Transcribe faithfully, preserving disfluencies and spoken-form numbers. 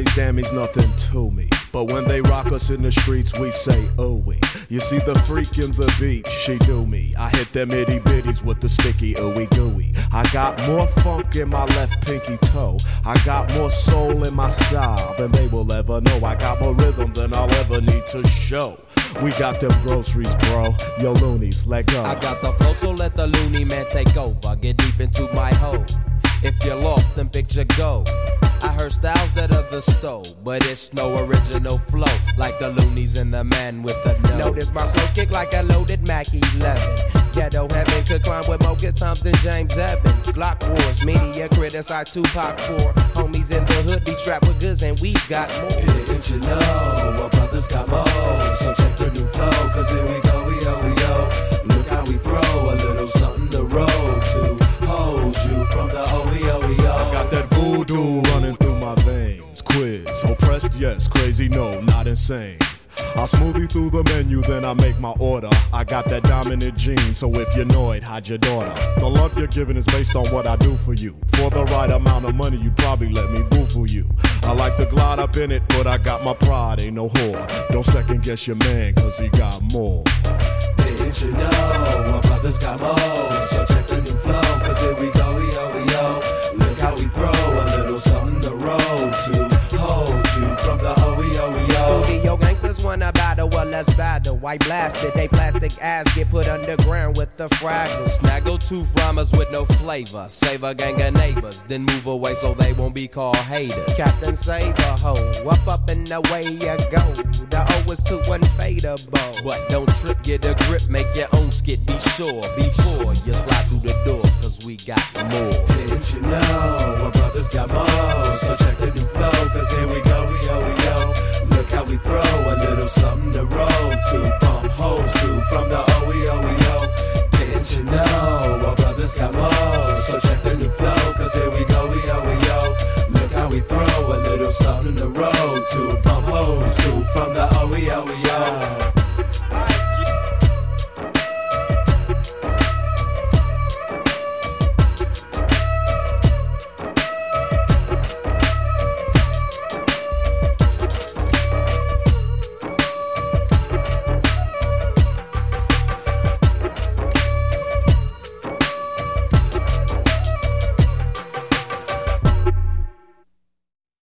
Jammies, dammies, nothing to me. But when they rock us in the streets, we say, oh, we. You see the freak in the beach, she do me. I hit them itty bitties with the sticky ooey gooey. I got more funk in my left pinky toe. I got more soul in my style than they will ever know. I got more rhythm than I'll ever need to show. We got them groceries, bro. Yo, loonies, let go. I got the flow, so let the loony man take over. Get deep into my hole. If you're lost, then picture go. I heard styles that others stole, but it's no original flow, like the loonies and the man with the nose. Notice my flows kick like a loaded Mac eleven. Ghetto heaven could climb with more good times than James Evans. Block wars, media criticize Tupac for. Homies in the hood be strapped with goods and we've got more. Didn't you know our brothers got more? So check the new flow, cause here we go, we yo, we yo. Look how we throw a little something to roll to. Hold you from the O E O E O. I got that voodoo running through my veins. Quiz, oppressed, yes, crazy, no, not insane. I smoothie through the menu, then I make my order. I got that dominant gene, so if you're annoyed, hide your daughter. The love you're giving is based on what I do for you. For the right amount of money, you'd probably let me boo for you. I like to glide up in it, but I got my pride, ain't no whore. Don't second guess your man, cause he got more. Didn't you know our brothers got more? So check the new flow, cause here we go, we yo, we yo. Look how we throw a little something to roll to. Hold you from the O E O E O. Studio gangsters wanna battle, well let's battle. White blasted, they plastic ass get put underground with the fragments. Snaggle tooth rhymers with no flavor. Save a gang of neighbors, then move away so they won't be called haters. Captain Save a hoe, up up and away you go. The O is too unfadable. But don't trip, get a grip, make your own skit. Be sure, before you slide through the door, cause we got more. Didn't you know our brothers got more? So check the new flow, cause here we go, we yo, we yo. Look how we throw a little something to roll to. Bump holes to from the O E O E O. Didn't you know our brothers got more? So check the new flow, cause here we go, we yo, we yo. Look how we throw a little something to roll to. Bump holes to from the O E O E O.